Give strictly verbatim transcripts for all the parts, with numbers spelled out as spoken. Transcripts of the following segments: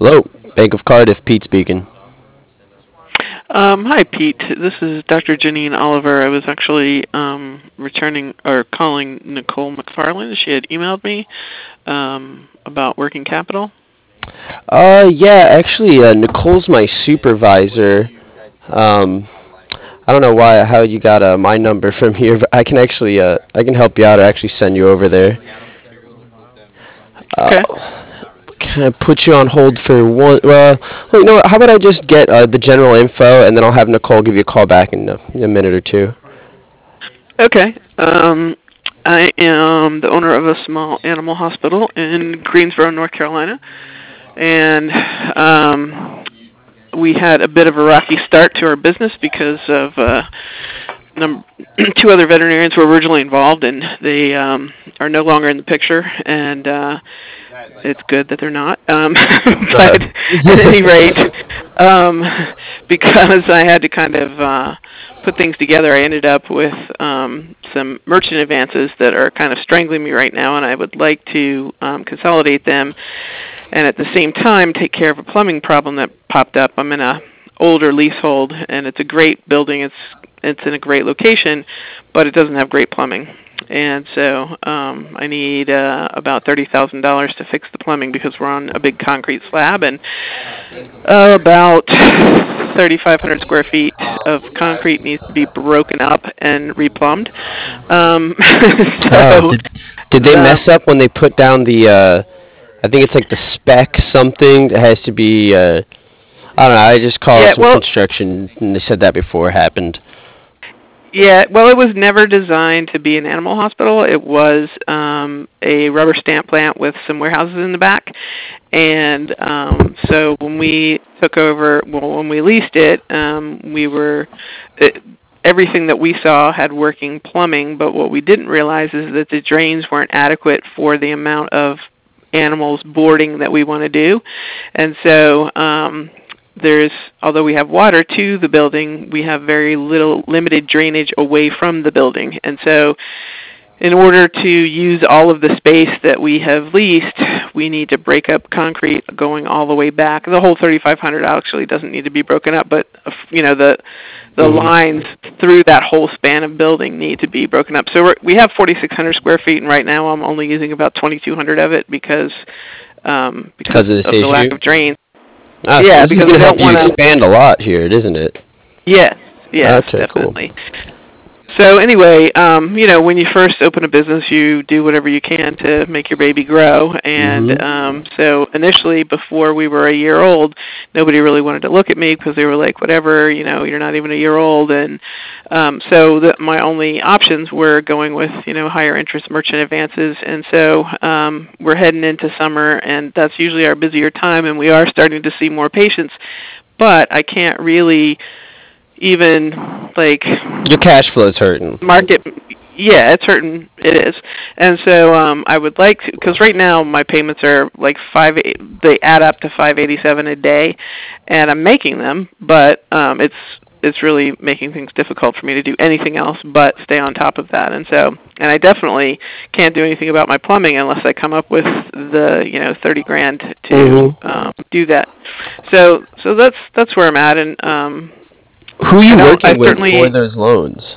Hello, Bank of Cardiff, Pete speaking. Um, hi, Pete. This is Doctor Janine Oliver. I was actually um, returning or calling Nicole McFarland. She had emailed me um, about working capital. Uh, yeah, actually, uh, Nicole's my supervisor. Um, I don't know why, how you got uh, my number from here, but I can actually, uh, I can help you out or actually send you over there. Okay. Uh, can I put you on hold for one? Well, well, you know what? How about I just get uh, the general info and then I'll have Nicole give you a call back in a, in a minute or two. Okay. Um, I am the owner of a small animal hospital in Greensboro, North Carolina, and um, we had a bit of a rocky start to our business because of uh, num- two other veterinarians were originally involved, and they um, are no longer in the picture. And uh, it's good that they're not. Um, but at any rate, um, because I had to kind of uh, put things together, I ended up with um, some merchant advances that are kind of strangling me right now, and I would like to um, consolidate them and at the same time take care of a plumbing problem that popped up. I'm in a older leasehold, and it's a great building. It's it's in a great location, but it doesn't have great plumbing. And so um, I need uh, about thirty thousand dollars to fix the plumbing because we're on a big concrete slab, and uh, about thirty-five hundred square feet of concrete needs to be broken up and replumbed. Um, Oh, so did did they um, mess up when they put down the? Uh, I think it's like the spec something that has to be. Uh, I don't know. I just call it yeah, some well, construction, and they said that before it happened. Yeah, well, it was never designed to be an animal hospital. It was um, a rubber stamp plant with some warehouses in the back. And um, so when we took over, well, when we leased it, um, we were it, everything that we saw had working plumbing. But what we didn't realize is that the drains weren't adequate for the amount of animals boarding that we want to do. And so um, there's, although we have water to the building, we have very little limited drainage away from the building. And so in order to use all of the space that we have leased, we need to break up concrete going all the way back. The whole thirty-five hundred actually doesn't need to be broken up, but you know the the Hmm. lines through that whole span of building need to be broken up. So we're, we have forty-six hundred square feet, and right now I'm only using about twenty-two hundred of it because um, because Because of this of the lack issue. of drain. Ah, so Yeah, this is because going we to help don't you want to. expand a lot here, isn't it? Yes, yes, Okay, cool. definitely. So anyway, um, you know, when you first open a business, you do whatever you can to make your baby grow. Hmm. And um, so initially, before we were a year old, nobody really wanted to look at me because they were like, "Whatever, you know, you're not even a year old." And um, so the, my only options were going with, you know, higher interest merchant advances. And so um, we're heading into summer, and that's usually our busier time, and we are starting to see more patients. But I can't really even like Your cash flow's hurting. market. Yeah, it's hurting. It is. And so um I would like to, because right now my payments are like five, they add up to five eighty-seven a day, and I'm making them, but um it's it's really making things difficult for me to do anything else but stay on top of that. And so, and I definitely can't do anything about my plumbing unless I come up with the, you know, thirty grand to Hmm. um do that. So so that's that's where I'm at. And um Who are I you don't I working with for certainly those loans?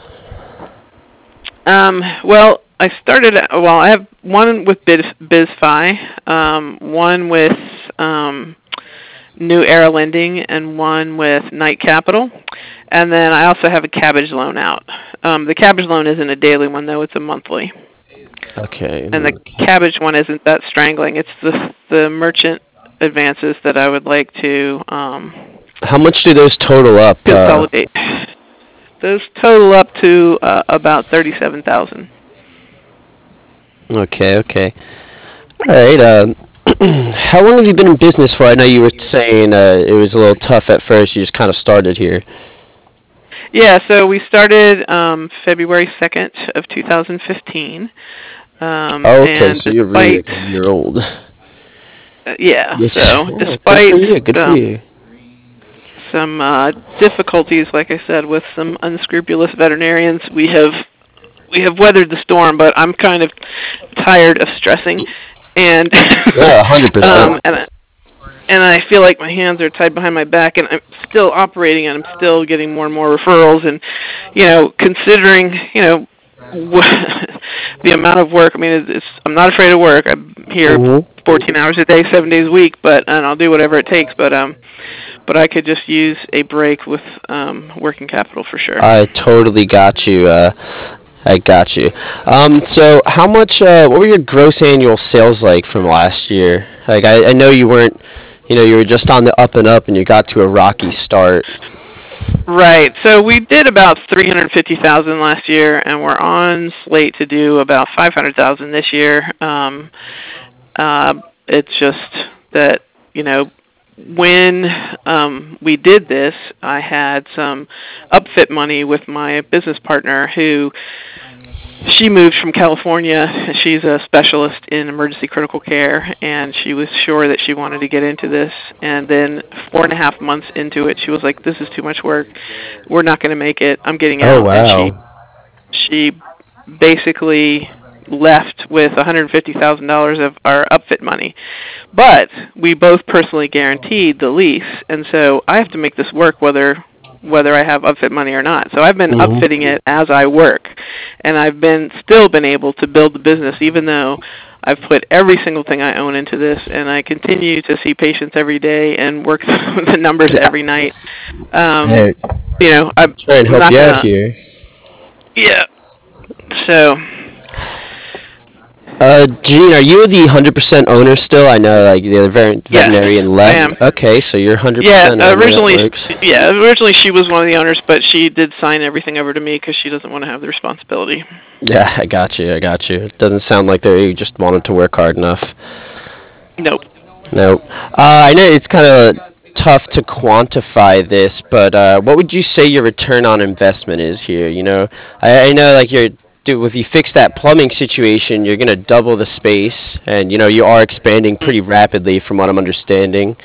Um, well, I started, well, I have one with Biz, BizFi, um, one with um, New Era Lending, and one with Knight Capital. And then I also have a cabbage loan out. Um, the cabbage loan isn't a daily one, though. It's a monthly. Okay. And the Okay. cabbage one isn't that strangling. It's the, the merchant advances that I would like to um, How much do those total up? Uh, consolidate. Those total up to uh, about thirty-seven thousand dollars. okay, okay. All right. Uh, how long have you been in business for? I know you were saying uh, it was a little tough at first. You just kind of started here. Yeah, so we started um, February second of two thousand fifteen, um, Oh, okay, and so you're really despite, like a year old. uh, yeah, Which, so yeah, good for despite you. Good for um, you. some uh, difficulties, like I said, with some unscrupulous veterinarians, we have we have weathered the storm. But I'm kind of tired of stressing, and Yeah, a hundred um, percent. and and I feel like my hands are tied behind my back, and I'm still operating, and I'm still getting more and more referrals, and you know, considering you know the amount of work. I mean, it's, it's I'm not afraid of work. I'm here Mm-hmm. fourteen hours a day, seven days a week, but and I'll do whatever it takes. But um, but I could just use a break with um working capital for sure. I totally got you. Uh, I got you. Um, so how much? Uh, what were your gross annual sales like from last year? Like I, I know you weren't, you know, you were just on the up and up, and you got to a rocky start. Right. So we did about three hundred fifty thousand last year, and we're on slate to do about five hundred thousand this year. Um, uh, it's just that you know when um, we did this, I had some upfit money with my business partner who she moved from California. She's a specialist in emergency critical care, and she was sure that she wanted to get into this. And then four and a half months into it, she was like, "This is too much work. We're not going to make it. I'm getting Oh out." And wow. she she basically left with one hundred fifty thousand dollars of our upfit money. But we both personally guaranteed the lease, and so I have to make this work whether whether I have upfit money or not. So I've been Mm-hmm. upfitting it as I work, and I've been still been able to build the business even though I've put every single thing I own into this, and I continue to see patients every day and work the numbers Yeah. every night. Um, Hey, you know, I'm try and I'm help not you out gonna. here. Yeah. So Uh, Gene, are you the one hundred percent owner still? I know, like, the ver- yes, veterinarian I left. am. Okay, so you're Yeah, one hundred percent owner. That originally, works. yeah, originally she was one of the owners, but she did sign everything over to me because she doesn't want to have the responsibility. Yeah, I got you. I got you. It doesn't sound like they just wanted to work hard enough. Nope. No. Uh, I know it's kind of tough to quantify this, but uh, what would you say your return on investment is here? You know, I, I know like you're do if you fix that plumbing situation, you're gonna double the space, and you know you are expanding pretty rapidly from what I'm understanding.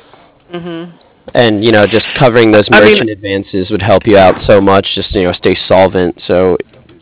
Mhm. And you know, just covering those I mean, merchant advances would help you out so much. Just you know, stay solvent. So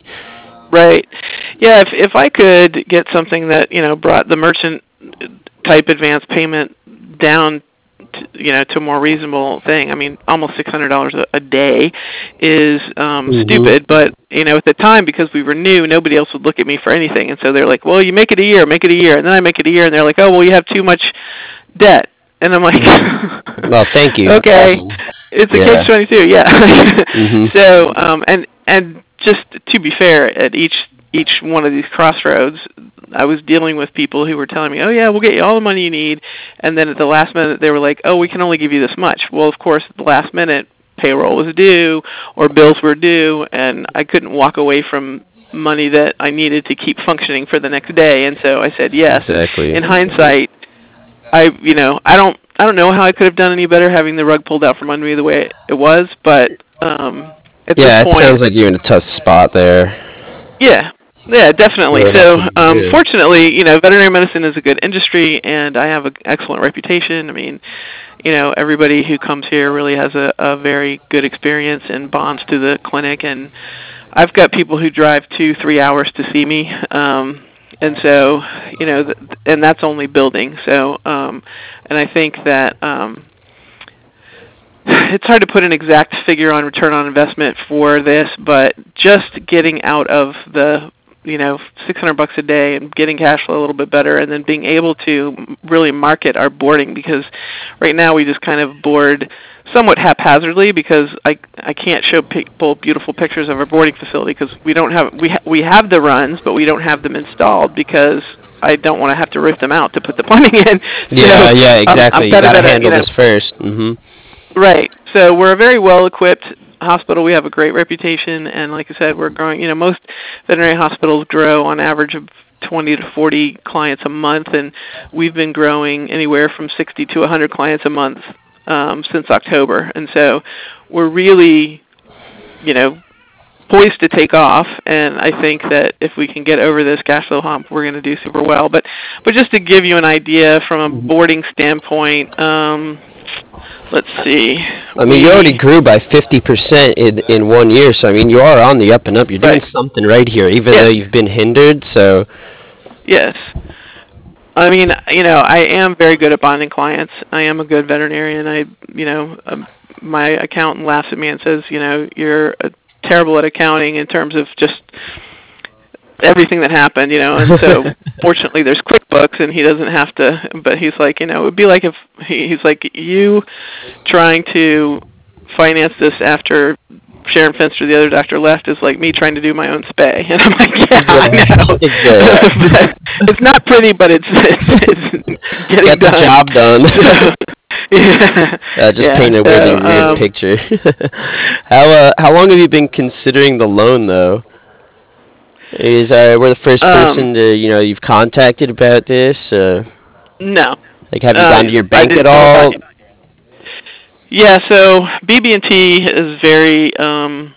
right. Yeah, if if I could get something that, you know, brought the merchant type advance payment down to, you know, to a more reasonable thing. I mean, almost six hundred dollars a a day is um hmm stupid, but you know, at the time because we were new, nobody else would look at me for anything. And so they're like, "Well, you make it a year, make it a year." And then I make it a year and they're like, "Oh, well, you have too much debt." And I'm like, hmm Well, thank you. That's "Okay, awesome. it's a catch Yeah. twenty-two." Yeah. hmm So, um and and just to be fair, at each each one of these crossroads, I was dealing with people who were telling me, "Oh yeah, we'll get you all the money you need," and then at the last minute they were like, "Oh, we can only give you this much." Well, of course, at the last minute, payroll was due or bills were due, and I couldn't walk away from money that I needed to keep functioning for the next day, and so I said yes. And Exactly. in hindsight, I you know I don't I don't know how I could have done any better having the rug pulled out from under me the way it was, but um, at this Yeah, it point, sounds like you're in a tough spot there. yeah, yeah, definitely. Really So, nothing you can um, do. fortunately, you know, veterinary medicine is a good industry, and I have an excellent reputation. I mean, you know, everybody who comes here really has a, a very good experience and bonds to the clinic. And I've got people who drive two, three hours to see me, um, and so, you know, th- and that's only building. So, um, and I think that. Um, it's hard to put an exact figure on return on investment for this, but just getting out of the, you know, six hundred bucks a day and getting cash flow a little bit better, and then being able to really market our boarding, because right now we just kind of board somewhat haphazardly because I I can't show people beautiful pictures of our boarding facility because we don't have we ha- we have the runs, but we don't have them installed because I don't want to have to rip them out to put the plumbing in. So Yeah, yeah, um, I'm exactly. You kind of got to at a, you handle know, this first. hmm right. So we're a very well-equipped hospital. We have a great reputation, and like I said, we're growing. You know, most veterinary hospitals grow on average of twenty to forty clients a month, and we've been growing anywhere from sixty to one hundred clients a month um, since October. And so we're really, you know, poised to take off, and I think that if we can get over this cash flow hump, we're going to do super well. But, but just to give you an idea from a boarding standpoint, um, let's see. I mean, you already We grew by fifty percent in in one year, so I mean, you are on the up and up. You're doing right. something right here, even Yeah. though you've been hindered. So, Yes. I mean, you know, I am very good at bonding clients. I am a good veterinarian. I, you know, um, my accountant laughs at me and says, you know, you're uh, terrible at accounting in terms of just everything that happened, you know. And so, fortunately, there's QuickBooks, and he doesn't have to. But he's like, you know, it would be like if he, he's like you trying to finance this after Sharon Finster, the other doctor, left, is like me trying to do my own spay. And I'm like, yeah, yeah. I know. Yeah. It's not pretty, but it's it's, it's getting Get the done. job done. So, yeah. Uh, just yeah. paint a so, really weird um, picture. how uh, how long have you been considering the loan though? Is uh, we're the first um, person to you know you've contacted about this? Uh, no. like, have you Uh, gone to your bank at know all? Yeah, so B B and T is very um,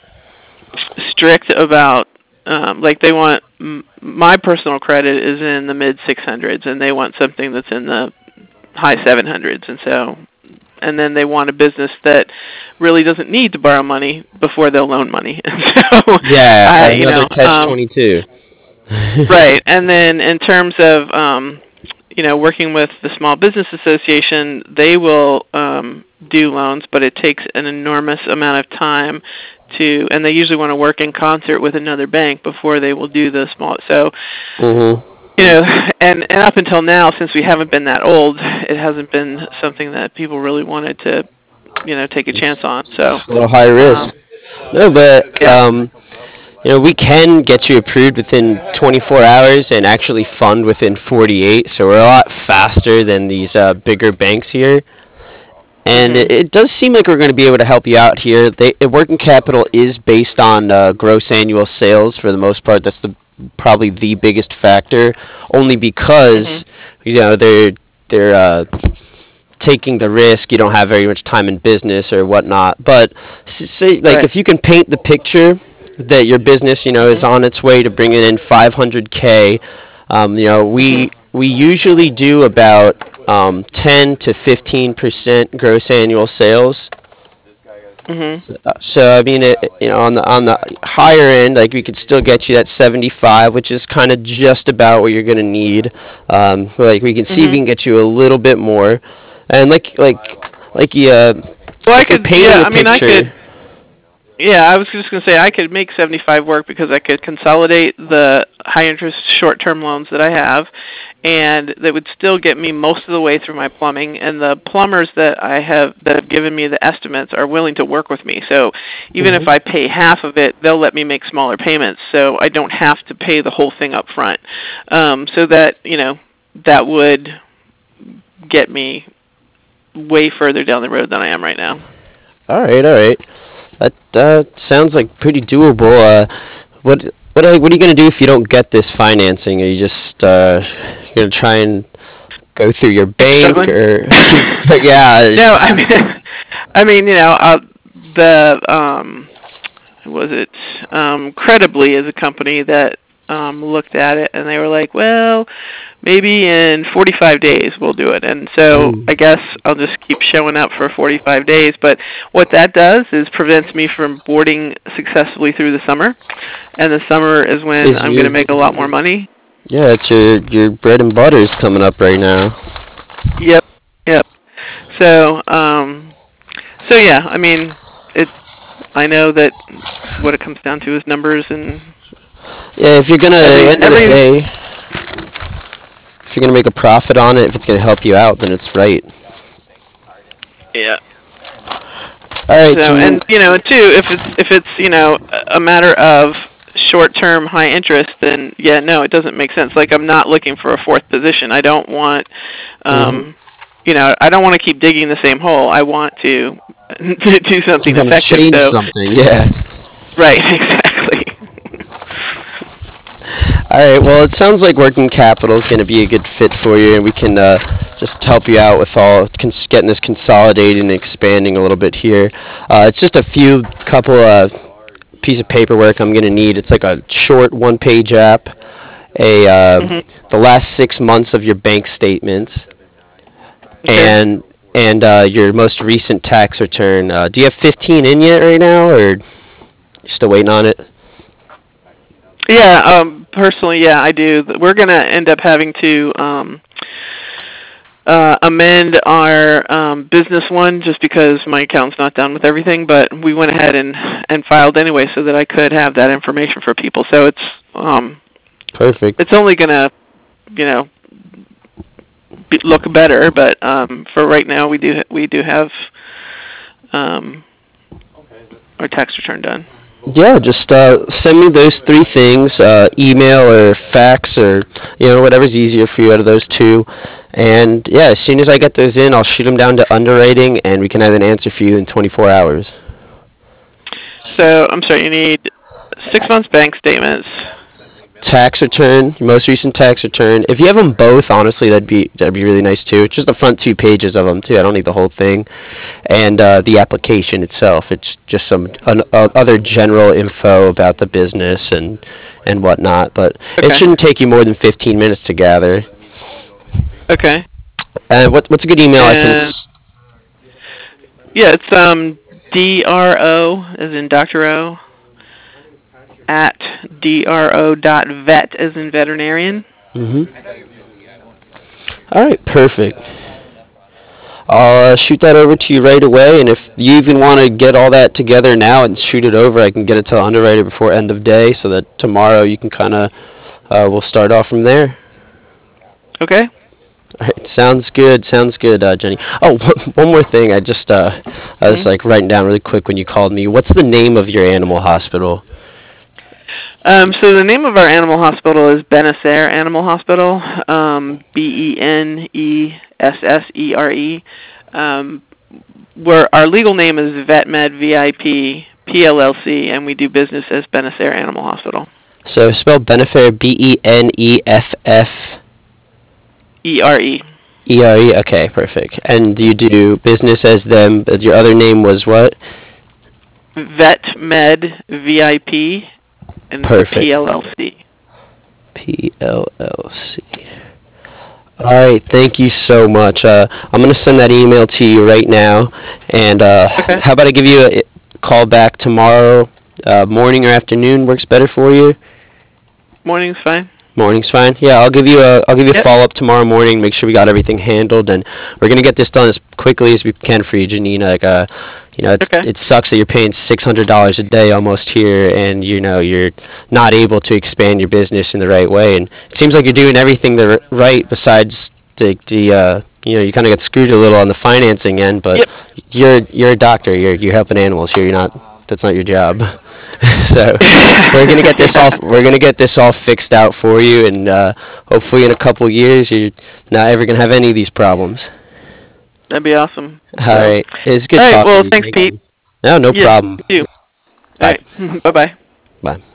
strict about, um, like they want, m- my personal credit is in the mid six hundreds, and they want something that's in the high seven hundreds, and so, and then they want a business that really doesn't need to borrow money before they'll loan money. And so, Yeah, I, you another know, catch um, twenty-two. right, and then in terms of, um, you know, working with the Small Business Association, they will um, do loans, but it takes an enormous amount of time to, and they usually want to work in concert with another bank before they will do the small. So, Mm-hmm. you know, and, and up until now, since we haven't been that old, it hasn't been something that people really wanted to, you know, take a chance on. So, It's a little high risk. Um, No, but yeah. um, you know, we can get you approved within twenty-four hours and actually fund within forty-eight. So we're a lot faster than these uh, bigger banks here. And Mhm. it, it does seem like we're going to be able to help you out here. They, uh, working capital is based on uh, gross annual sales for the most part. That's the probably the biggest factor, only because Mhm. you know they're they're uh, taking the risk. You don't have very much time in business or whatnot. But s- say like Right. if you can paint the picture that your business you know is Mhm. on its way to bringing in five hundred k, um, you know we Mhm. we usually do about um, ten to fifteen percent gross annual sales. Mhm. Uh, So I mean, it, you know, on the on the higher end, like we could still get you that seventy-five, which is kind of just about what you're gonna need. Um, like we can see if we Mhm. can get you a little bit more, and like like like you uh, Well, I like you're could. painting Yeah. a I mean, I picture. could. Yeah, I was just going to say I could make seventy-five work because I could consolidate the high interest short-term loans that I have, and that would still get me most of the way through my plumbing. And the plumbers that I have that have given me the estimates are willing to work with me. So even if Hmm. I pay half of it, they'll let me make smaller payments, so I don't have to pay the whole thing up front. Um, so that you know that would get me way further down the road than I am right now. All right, all right. That uh, sounds like pretty doable. Uh, what what are, what are you gonna do if you don't get this financing? Are you just uh, gonna try and go through your Keep bank struggling. or yeah? No, I mean, I mean, you know, uh, the um, who was it? Um, Credibly is a company that um, looked at it and they were like, well, maybe in forty-five days we'll do it. And so Mm. I guess I'll just keep showing up for forty-five days. But what that does is prevents me from boarding successfully through the summer. And the summer is when Is I'm going to your make a lot more money. yeah? It's your your bread and butter is coming up right now. Yep, yep. So, um, so yeah, I mean, it. I know that what it comes down to is numbers, and Yeah, if you're gonna at the every end of the every day, if you're gonna make a profit on it, if it's gonna help you out, then it's right. yeah. All right, So, so and you know, too, if it's if it's you know a matter of short-term high interest, then yeah, no, it doesn't make sense. Like I'm not looking for a fourth position. I don't want, mhm. um, you know, I don't want to keep digging the same hole. I want to to do You something want to effective. change So, something, yeah. right, exactly. All right. Well, it sounds like working capital is going to be a good fit for you, and we can uh, just help you out with all cons- getting this consolidated and expanding a little bit here. Uh, it's just a few couple uh, piece of paperwork I'm going to need. It's like a short one-page app, a uh, Mhm. the last six months of your bank statements, Okay. and and uh, your most recent tax return. Uh, do you have fifteen in yet right now, or you still waiting on it? Yeah. Um. personally, yeah, I do. We're going to end up having to um, uh, amend our um, business one just because my accountant's not done with everything. But we went ahead and, and filed anyway so that I could have that information for people. So it's um, perfect. It's only going to, you know, be, look better. But um, for right now, we do we do have um, our tax return done. Yeah, just uh, send me those three things, uh, email or fax or, you know, whatever's easier for you out of those two. And, yeah, as soon as I get those in, I'll shoot them down to underwriting, and we can have an answer for you in twenty-four hours. So, I'm sorry, you need six months bank statements. Tax return, your most recent tax return. If you have them both, honestly, that'd be that'd be really nice too. Just the front two pages of them too. I don't need the whole thing, and uh, the application itself. It's just some un, uh, other general info about the business and and whatnot. But Okay. it shouldn't take you more than fifteen minutes to gather. Okay. And what what's a good email I can? And S- yeah, it's um D R O as in Doctor O at dro dot vet as in veterinarian. mhm. All right, perfect. I'll uh, shoot that over to you right away, and if you even want to get all that together now and shoot it over, I can get it to the underwriter before end of day, so that tomorrow you can kind of, uh, we'll start off from there. Okay. All right, sounds good, sounds good, uh, Jenny. Oh, one more thing, I just, uh, I was Mhm. like writing down really quick when you called me. What's the name of your animal hospital? Um, so the name of our animal hospital is Benesser Animal Hospital, um, B E N E S S E R E. Um, where our legal name is VetMed V I P P L L C, and we do business as Benesser Animal Hospital. So spell Benefair, B E N E F F E R E. E R E. Okay, perfect. And do you do business as them? Your other name was what? VetMed V I P and Perfect. P L L C. P L L C. All right, thank you so much. Uh, I'm going to send that email to you right now. And uh, Okay. how about I give you a call back tomorrow, uh, morning or afternoon works better for you? Morning's fine. Morning's fine. Yeah, I'll give you a I'll give you a Yep. follow up tomorrow morning. Make sure we got everything handled, and we're gonna get this done as quickly as we can for you, Janina. Like, uh, you know, it's, Okay. it sucks that you're paying six hundred dollars a day almost here, and you know you're not able to expand your business in the right way. And it seems like you're doing everything the r- right besides the the uh, you know you kind of got screwed a little on the financing end, but Yep. you're you're a doctor. You're you're helping animals here. You're not. That's not your job. So we're gonna get this all we're gonna get this all fixed out for you, and uh, hopefully in a couple years you're not ever gonna have any of these problems. That'd be awesome. All So, right, it's good all right. talking Well, to you. thanks, Thank Pete. you. No, no Yeah, problem. you too. All Bye. right. Bye bye. Bye.